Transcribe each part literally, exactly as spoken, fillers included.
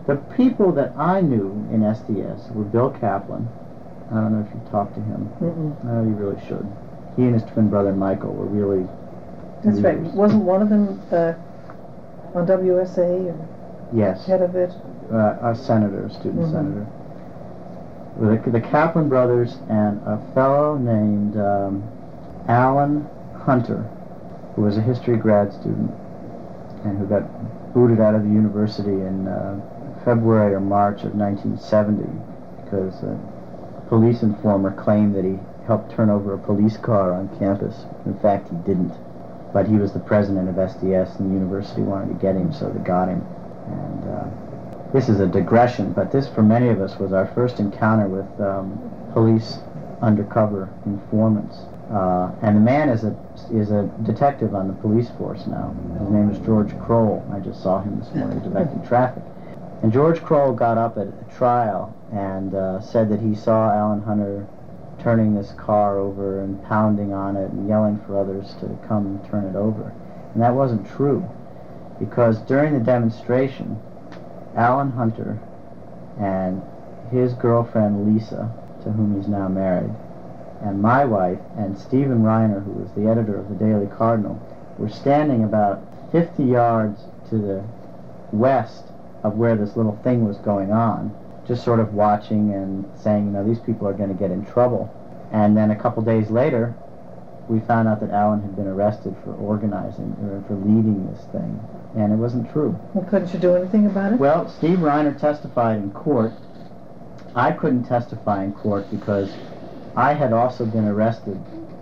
The people that I knew in S D S were Bill Kaplan. I don't know if you've talked to him. Mm-mm. No, you really should. He and his twin brother Michael were really That's leaders. right. Wasn't one of them uh, on W S A or yes. head of it? Uh, a senator, a student Mm-hmm. senator. The, the Kaplan brothers and a fellow named um, Alan Hunter, who was a history grad student and who got booted out of the university in uh, February or March of nineteen seventy because a police informer claimed that he helped turn over a police car on campus. In fact, he didn't. But he was the president of S D S, and the university wanted to get him, so they got him. And uh, this is a digression, but this, for many of us, was our first encounter with um, police undercover informants. Uh, and the man is a is a detective on the police force now. His name is George Kroll. I just saw him this morning directing traffic. And George Kroll got up at a trial and uh, said that he saw Alan Hunter turning this car over and pounding on it and yelling for others to come and turn it over. And that wasn't true, because during the demonstration, Alan Hunter and his girlfriend Lisa, to whom he's now married, and my wife and Stephen Reiner, who was the editor of the Daily Cardinal, were standing about fifty yards to the west of where this little thing was going on, just sort of watching and saying, you know, these people are going to get in trouble. And then a couple days later, we found out that Alan had been arrested for organizing, or for leading this thing. And it wasn't true. Well, couldn't you do anything about it? Well, Steve Reiner testified in court. I couldn't testify in court because I had also been arrested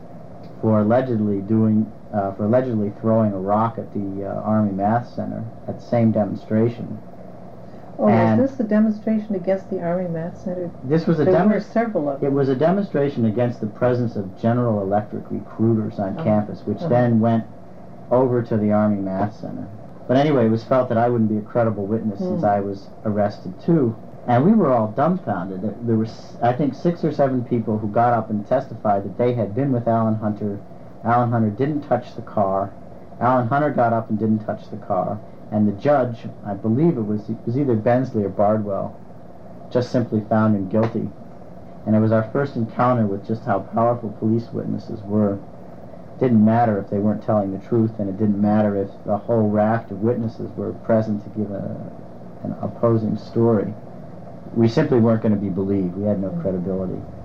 for allegedly doing, uh, for allegedly throwing a rock at the uh, Army Math Center at the same demonstration. Oh, and was this a demonstration against the Army Math Center? This was a There were demonstration. several of It them. was a demonstration against the presence of General Electric recruiters on Uh-huh. campus, which Uh-huh. then went over to the Army Math Center. But anyway, it was felt that I wouldn't be a credible witness Mm. since I was arrested too. And we were all dumbfounded. There- There were, s- I think, six or seven people who got up and testified that they had been with Alan Hunter. Alan Hunter didn't touch the car. Alan Hunter got up and didn't touch the car. And the judge, I believe it was, it was either Bensley or Bardwell, just simply found him guilty. And it was our first encounter with just how powerful police witnesses were. It didn't matter if they weren't telling the truth, and it didn't matter if the whole raft of witnesses were present to give a, an opposing story. We simply weren't going to be believed. We had no credibility.